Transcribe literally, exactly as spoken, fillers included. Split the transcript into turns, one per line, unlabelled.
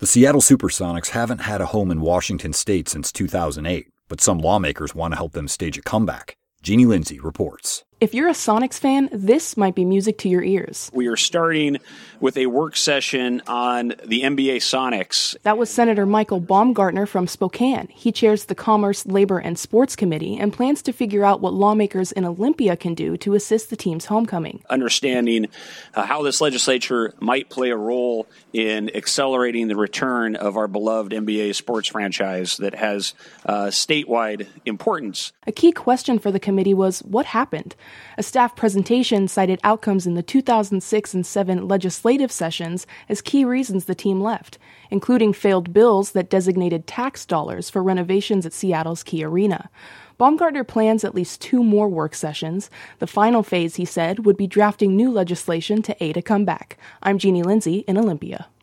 The Seattle Supersonics haven't had a home in Washington state since two thousand eight, but some lawmakers want to help them stage a comeback. Jeannie Lindsay reports.
If you're a Sonics fan, this might be music to your ears.
We are starting with a work session on the N B A Sonics.
That was Senator Michael Baumgartner from Spokane. He chairs the Commerce, Labor, and Sports Committee and plans to figure out what lawmakers in Olympia can do to assist the team's homecoming.
Understanding uh, how this legislature might play a role in accelerating the return of our beloved N B A sports franchise that has uh, statewide importance.
A key question for the committee was what happened? A staff presentation cited outcomes in the two thousand six and seven legislative sessions as key reasons the team left, including failed bills that designated tax dollars for renovations at Seattle's Key Arena. Baumgartner plans at least two more work sessions. The final phase, he said, would be drafting new legislation to aid a comeback. I'm Jeannie Lindsay in Olympia.